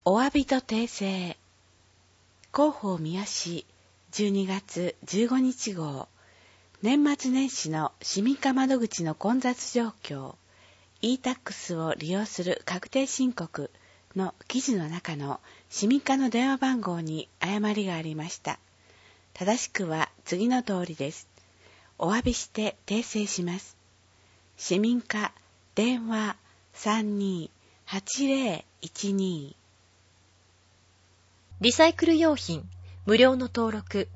お詫びと訂正。広報三好12月15日号、年末年始の市民課窓口の混雑状況、e-tax を利用する確定申告の記事の中の市民課の電話番号に誤りがありました。正しくは次の通りです。お詫びして訂正します。市民課電話 32-8012。 リサイクル用品無料の登録。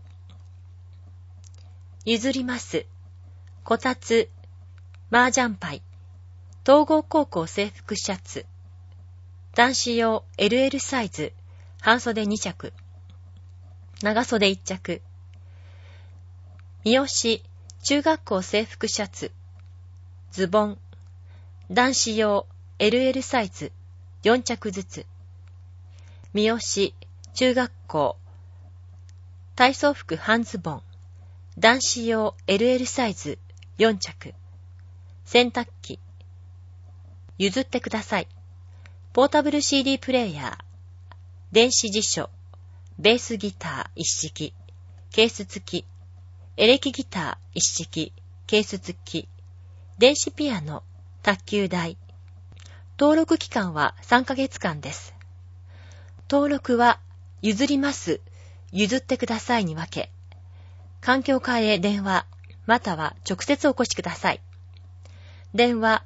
譲ります。こたつ、麻雀牌、東郷高校制服シャツ、男子用 LL サイズ、半袖2着、長袖1着、三好中学校制服シャツ、ズボン、男子用 LL サイズ、4着ずつ、三好中学校体操服半ズボン、男子用 LL サイズ4着、洗濯機、譲ってください。ポータブル CD プレイヤー、電子辞書、ベースギター一式、ケース付き、エレキギター一式、ケース付き、電子ピアノ、卓球台。登録期間は3ヶ月間です。登録は譲ります、譲ってくださいに分け、環境課へ電話、または直接お越しください。電話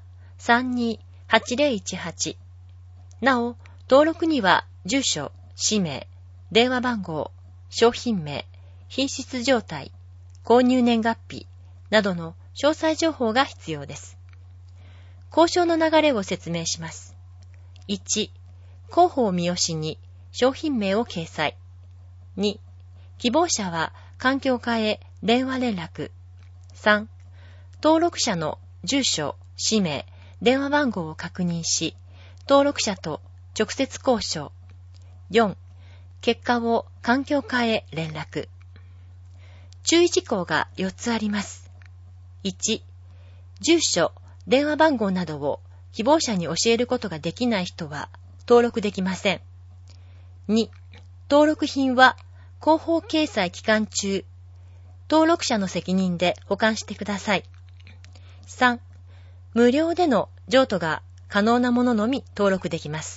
32-8018。なお、登録には住所、氏名、電話番号、商品名、品質状態、購入年月日などの詳細情報が必要です。交渉の流れを説明します。1、広報三好に商品名を掲載。2、希望者は環境課へ電話連絡。3、登録者の住所、氏名、電話番号を確認し、登録者と直接交渉。4、結果を環境課へ連絡。注意事項が4つあります。1、住所、電話番号などを希望者に教えることができない人は登録できません。2、登録品は広報掲載期間中、登録者の責任で保管してください。3、無料での譲渡が可能なもののみ登録できます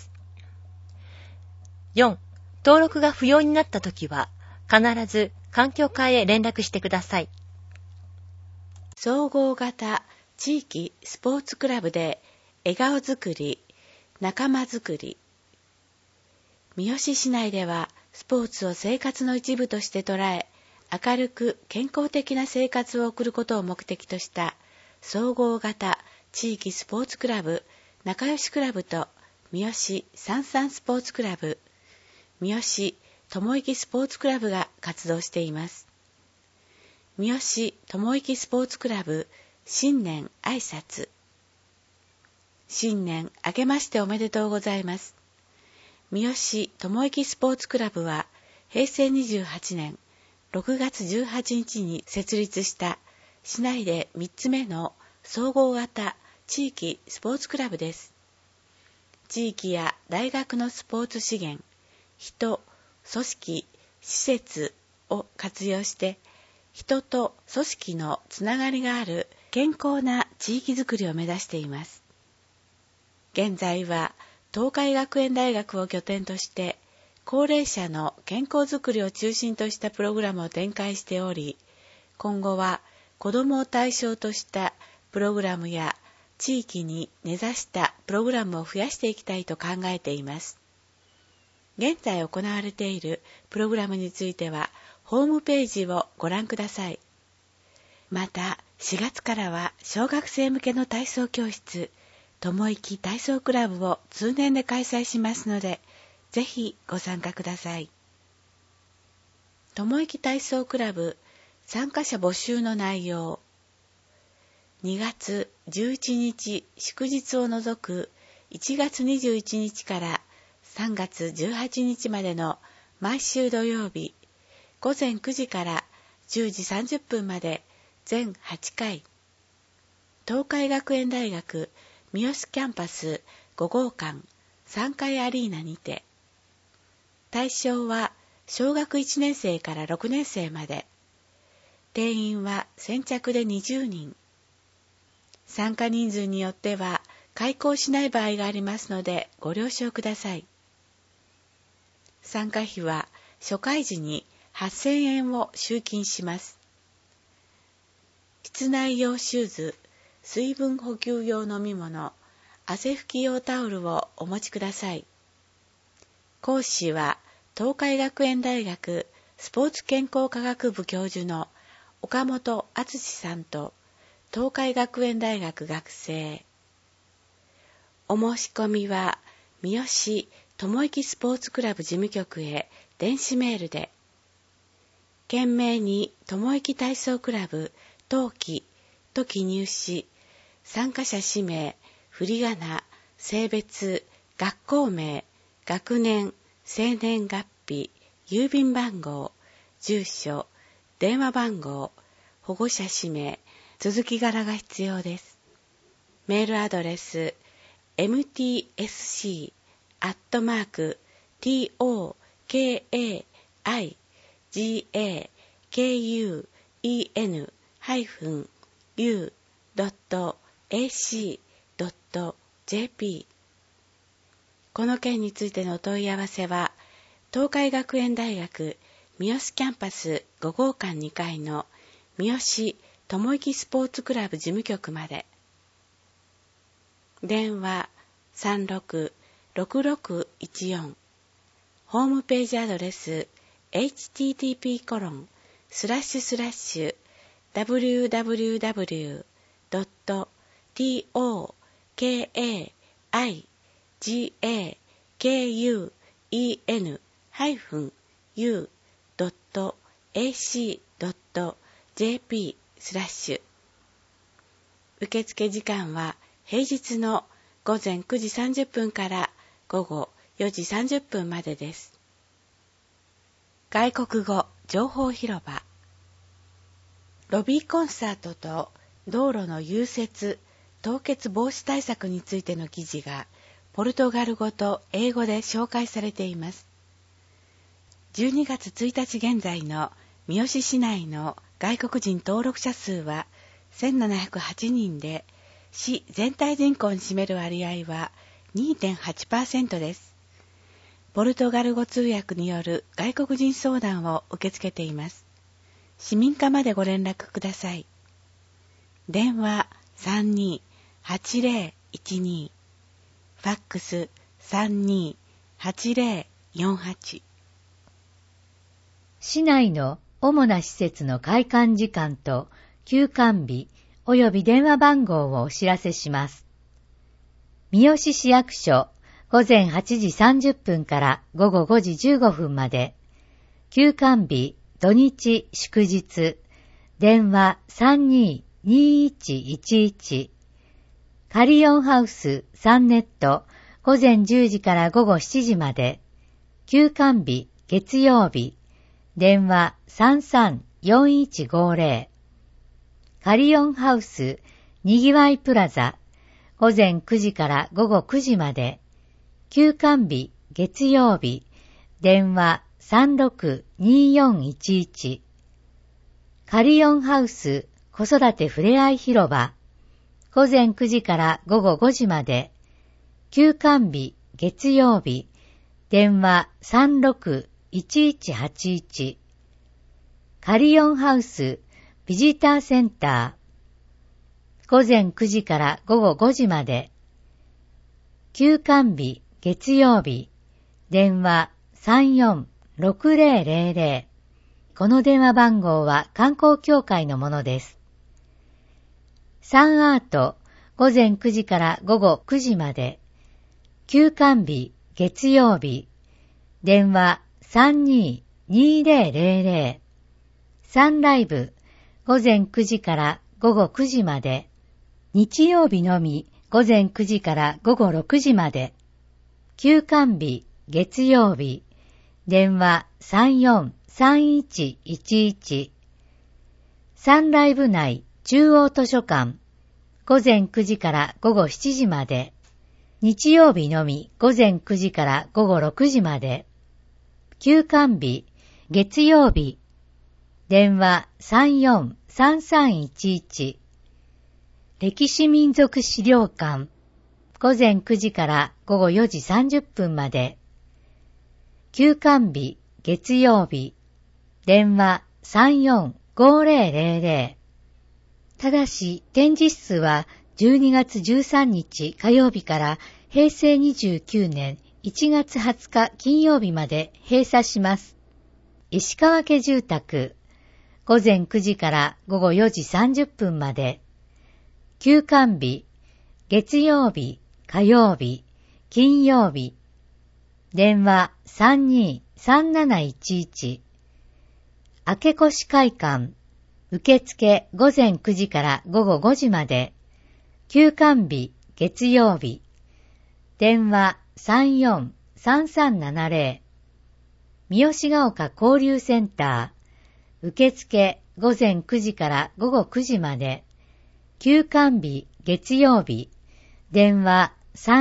。4、登録が不要になったときは必ず環境課へ連絡してください。 総合型地域スポーツクラブで笑顔づくり、仲間づくり。三好市内ではスポーツを生活の一部として捉え、明るく健康的な生活を送ることを目的とした総合型地域スポーツクラブ仲良しクラブと三好さんさんスポーツクラブ、三好ともいきスポーツクラブが活動しています。三好ともいきスポーツクラブ新年挨拶。新年明けましておめでとうございます。三好ともいきスポーツクラブは平成28年6月18日に設立した市内で3つ目の総合型地域スポーツクラブです。地域や大学のスポーツ資源、人、組織、施設を活用して人と組織のつながりがある健康な地域づくりを目指しています。現在は東海学園大学を拠点として高齢者の健康づくりを中心としたプログラムを展開しており、今後は子どもを対象としたプログラムや地域に根ざしたプログラムを増やしていきたいと考えています。現在行われているプログラムについてはホームページをご覧ください。また4月からは小学生向けの体操教室ともいき体操クラブを通年で開催しますので、ぜひご参加ください。ともいき体操クラブ参加者募集の内容。2月11日祝日を除く1月21日から3月18日までの毎週土曜日、午前9時から10時30分まで全8回。東海学園大学三好キャンパス5号館3階アリーナにて、 対象は小学1年生から6年生まで。定員は先着で20人。参加人数によっては開講しない場合がありますのでご了承ください。参加費は初回時に8000円を集金します。室内用シューズ、水分補給用飲み物、汗拭き用タオルをお持ちください。講師は東海学園大学スポーツ健康科学部教授の岡本敦さんと東海学園大学学生。お申し込みは三好智之スポーツクラブ事務局へ電子メールで、懸命に智之体操クラブ冬季と記入し、参加者氏名、振り仮名、性別、学校名、学年、生年月日、郵便番号、住所、電話番号、保護者氏名、続き柄が必要です。メールアドレス mtskaken-u.ac.jp。 この件についてのお問い合わせは、東海学園大学三好キャンパス5号館2階の三好智之スポーツクラブ事務局まで。電話 366614。ホームページアドレス http://www.tokaiju.ac.jp。受付時間は平日の午前9時30分から午後4時30分までです。外国語情報広場。ロビーコンサートと道路の融雪・凍結防止対策についての記事がポルトガル語と英語で紹介されています。12月1日現在の三好市内の外国人登録者数は1708人で、市全体人口に占める割合は 2.8% です。ポルトガル語通訳による外国人相談を受け付けています。市民課までご連絡ください。電話 32-8012、ファックス 32-8048。 市内の主な施設の開館時間と休館日及び電話番号をお知らせします。三好市役所午前8時30分から午後5時15分まで。休館日土日祝日。電話 32-2111。カリオンハウス3ネット午前10時から午後7時まで。休館日月曜日。電話 33-4150。カリオンハウスにぎわいプラザ午前9時から午後9時まで。休館日月曜日。電話 36-2411。カリオンハウス子育てふれあい広場午前9時から午後5時まで。休館日月曜日。電話 36-1181。カリオンハウスビジターセンター午前9時から午後5時まで。休館日月曜日。電話 34-6000。この電話番号は観光協会のものです。サンアート午前9時から午後9時まで。休館日月曜日。電話 32-2000。サンライブ午前9時から午後9時まで。日曜日のみ午前9時から午後6時まで。休館日月曜日。電話 34-3111。サンライブ内中央図書館午前9時から午後7時まで。日曜日のみ午前9時から午後6時まで。 休館日、月曜日、電話34-3311、歴史民族資料館、午前9時から午後4時30分まで。休館日、月曜日、電話34-5000。ただし、展示室は12月13日火曜日から平成29年1月20日金曜日まで閉鎖します。石川家住宅、午前9時から午後4時30分まで。休館日、月曜日、火曜日、金曜日。電話32-3711。明越会館。受付午前9時から午後5時まで。休館日、月曜日。電話34-3370。三好ヶ丘交流センター。受付午前9時から午後9時まで。休館日、月曜日。電話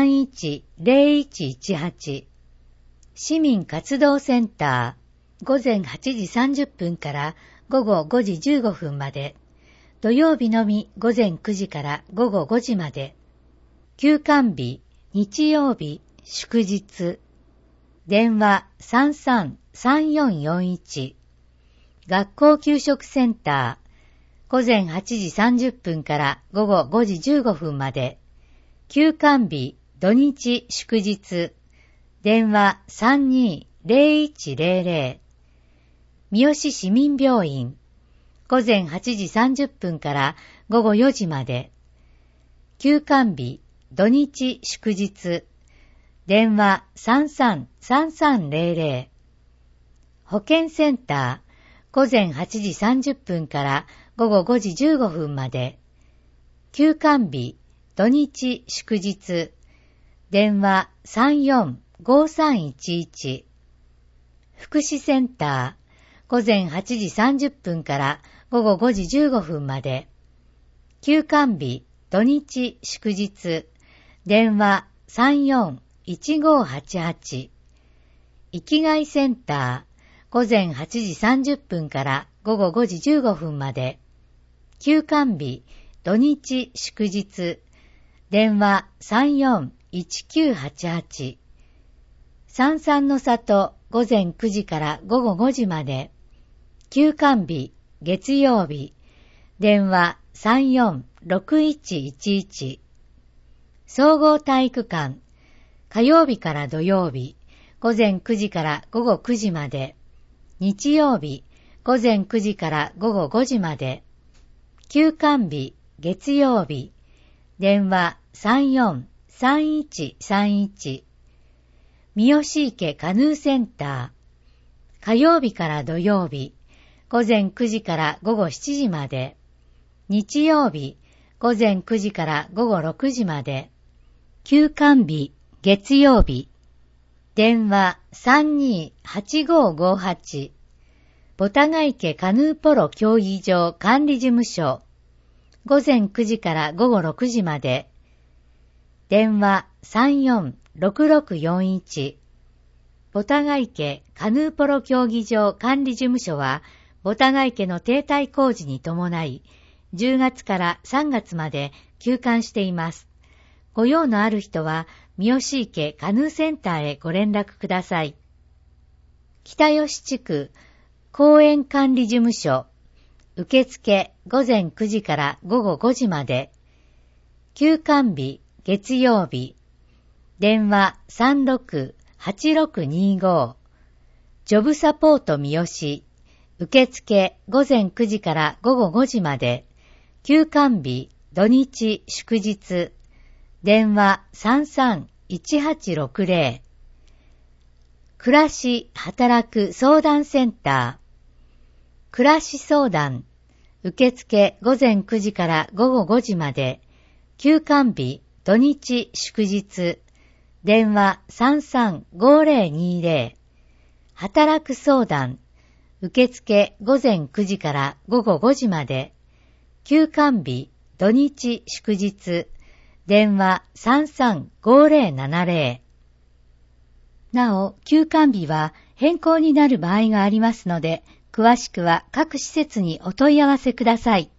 31-0118。市民活動センター。午前8時30分から午後5時15分まで。土曜日のみ午前9時から午後5時まで。休館日、日曜日、祝日。電話33-3441。学校給食センター。午前8時30分から午後5時15分まで。休館日、土日、祝日。電話32-0100。三好市民病院。午前8時30分から午後4時まで。休館日、土日、祝日。電話33-3300。保健センター。午前8時30分から午後5時15分まで。休館日、土日、祝日。電話34-5311。福祉センター。午前8時30分から午後5時15分まで。休館日、土日、祝日。電話34-1588。生きがいセンター。午前8時30分から午後5時15分まで。休館日、土日、祝日。電話34-1988。三々の里、午前9時から午後5時まで。休館日、月曜日。電話34-6111。総合体育館。火曜日から土曜日。午前9時から午後9時まで。日曜日、午前9時から午後5時まで。休館日、月曜日。電話34-3131。三好池カヌーセンター。火曜日から土曜日。午前9時から午後7時まで。日曜日、午前9時から午後6時まで。休館日、月曜日。電話32-8558。ボタガ池カヌーポロ競技場管理事務所。午前9時から午後6時まで。電話34-6641。ボタガ池カヌーポロ競技場管理事務所は、ボタガ池の停滞工事に伴い、10月から3月まで休館しています。ご用のある人は、三好池カヌーセンターへご連絡ください。北吉地区公園管理事務所。受付午前9時から午後5時まで。休館日、月曜日。電話36-8625。ジョブサポート三好。受付午前9時から午後5時まで。休館日、土日、祝日。電話33-1860。暮らし、働く相談センター。暮らし相談。受付午前9時から午後5時まで。休館日、土日、祝日。電話33-5020。働く相談。受付午前9時から午後5時まで。休館日、土日、祝日。電話33-5070。 なお、休館日は変更になる場合がありますので、詳しくは各施設にお問い合わせください。